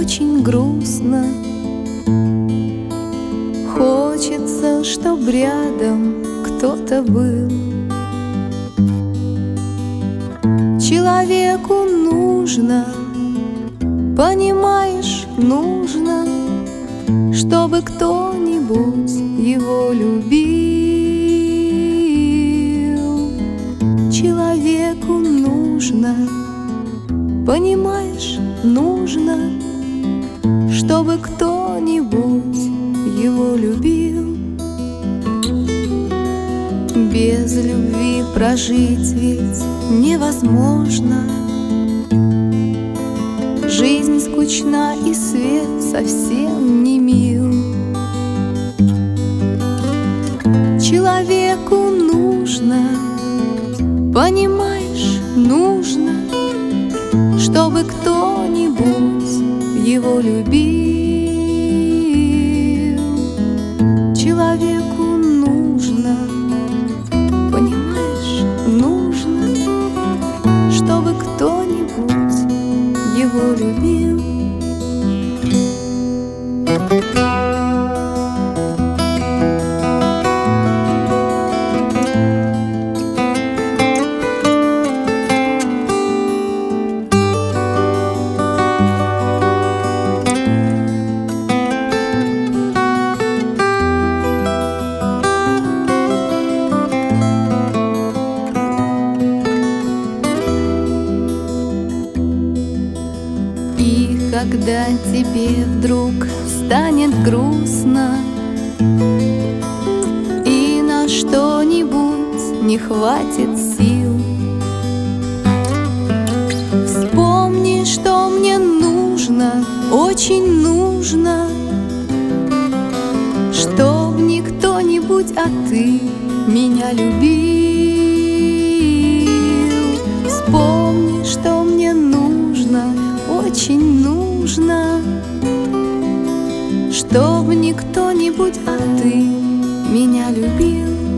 очень грустно. Хочется, чтоб рядом кто-то был. Человеку нужно, понимаешь, нужно, чтобы кто-нибудь его любил. Человеку нужно, понимаешь, нужно, чтобы кто-нибудь его любил. Без любви прожить ведь невозможно. Жизнь скучна и свет совсем не мил. Человеку нужно, понимаешь, нужно, чтобы кто-нибудь его любил. Человеку нужно, понимаешь, нужно, чтобы кто-нибудь его любил. Когда тебе вдруг станет грустно и на что-нибудь не хватит сил, вспомни, что мне нужно, очень нужно, чтоб не кто-нибудь, а ты меня любил. Вспомни, что мне нужно, очень нужно, чтоб не кто-нибудь, а ты меня любил.